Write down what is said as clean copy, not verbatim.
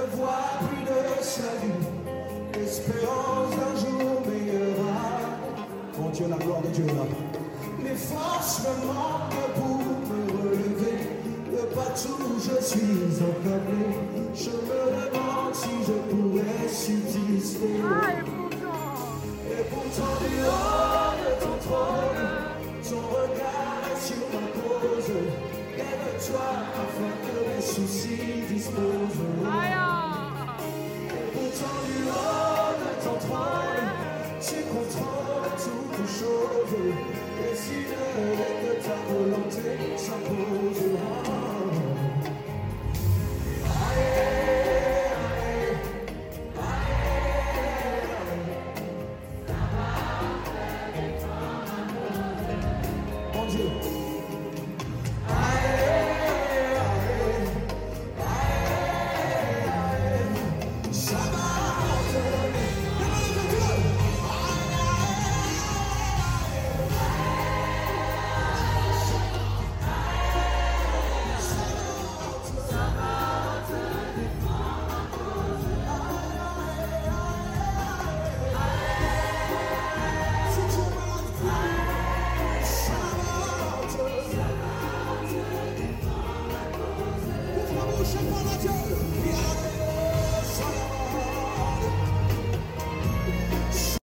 vois plus de salut, l'espérance d'un jour meilleur. Mon Dieu, la gloire de Dieu là. Mes forces me manquent pour me relever. Le partout je suis accablé. Je me demande si je pourrais subsister. Et pourtant du haut de ton trône, ton regard est sur ma cause. Lève-toi afin que mes soucis disposent. Et pourtant du haut de ton trône, tu contrôles toutes choses. Décide que ta volonté s'impose. Mon Dieu. Shall